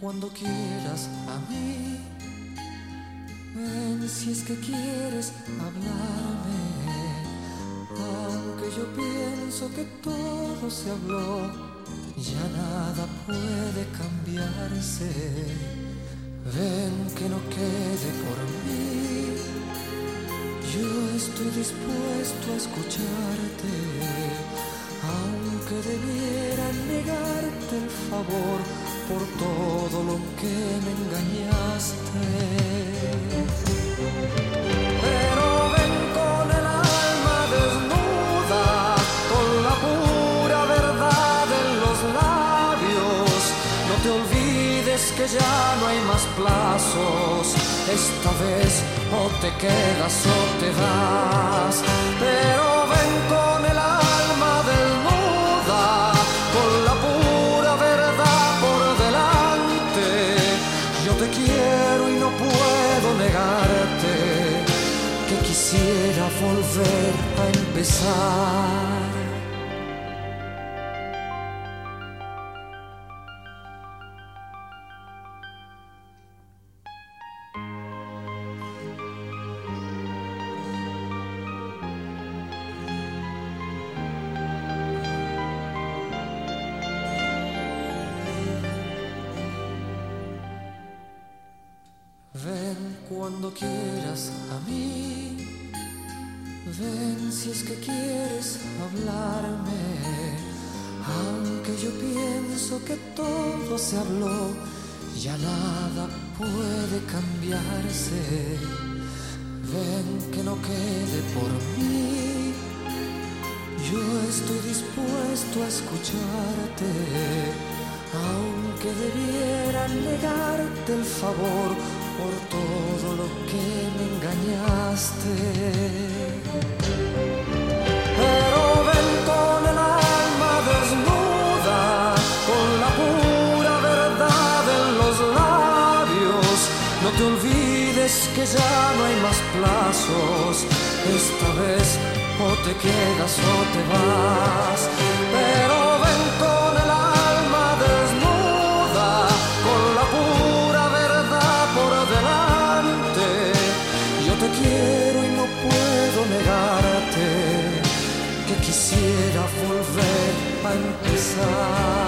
cuando quieras a mí. Ven si es que quieres hablarme, aunque yo pienso que todo se habló, ya nada puede cambiarse. Ven que no quede por mí, yo estoy dispuesto a escucharte, aunque debiera negarte el favor por todo lo que me engañaste. Pero ven con el alma desnuda, con la pura verdad en los labios. No te olvides que ya no hay más plazos, esta vez o te quedas o te vas. Pero ven con el alma desnuda, con la pura verdad por delante. Yo te quiero y no puedo negarte que quisiera volver a empezar. Ven cuando quieras a mí, ven si es que quieres hablarme, aunque yo pienso que todo se habló, ya nada puede cambiarse. Ven que no quede por mí, yo estoy dispuesto a escucharte, aunque debiera negarte el favor por todo lo que me engañaste. Pero ven con el alma desnuda, con la pura verdad en los labios. No te olvides que ya no hay más plazos, esta vez o te quedas o te vas. Pero ven con el alma desnuda, con la pura verdad por delante. Yo te quiero y no puedo negarte que quisiera volver a empezar.